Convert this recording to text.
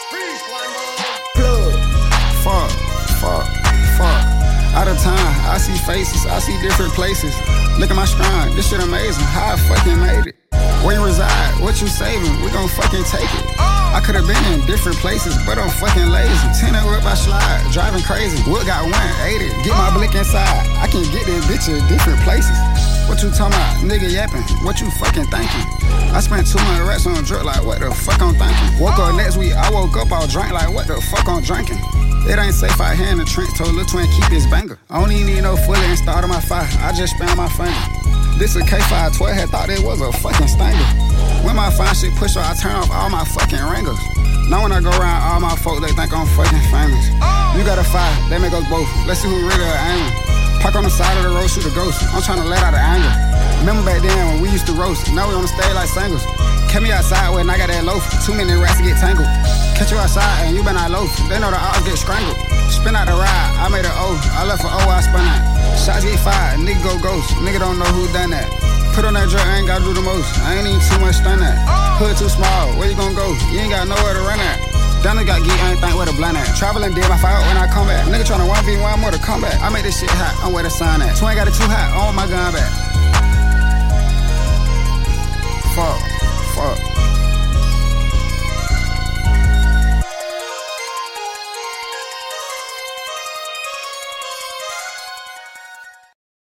Plug. Fuck. Out of time, I see faces, I see different places. Look at my stride, this shit amazing. How I fucking made it. Where you reside, what you saving, we gon' fucking take it. I could've been in different places, but I'm fucking lazy. 10 up, I slide, driving crazy. Wood got 180, get my blick inside. I can get this bitch in different places. What you talking about, nigga yapping? What you fucking thinking? I spent 200 racks on a drug, like what the fuck I'm thinking? Woke up next week, I woke up all drank, like what the fuck I'm drinking? It ain't safe out here in the trench, told Lil Twin keep this banger. I don't even need no fully installed on my fire, I just spam my finger. This a K5 12, had thought it was a fucking stanger. When my fine shit push up, I turn off all my fucking ringers. Now when I go around all my folk, they think I'm fucking famous. You got a fire, they make us both, let's see who really aiming. Park on the side of the road, shoot a ghost, I'm tryna let out the anger. Remember back then when we used to roast, now we on the stage like singles. Catch me outside when I got that loaf, too many rats to get tangled. Catch you outside and you been out loaf, they know the odds get strangled. Spin out the ride, I made an O, I left an O, I spun out. Shots get fired, nigga go ghost, nigga don't know who done that. Put on that drug, I ain't gotta do the most, I ain't even too much stun at. Hood too small, where you gon' go? You ain't got nowhere to run at. Donna got geek, I ain't think where to blind at. Traveling dead, my fire when I come back. Nigga tryna 1v1 more to come back. I made this shit hot, I'm where the sign at. Twin got it too hot, I want my gun back. Fuck.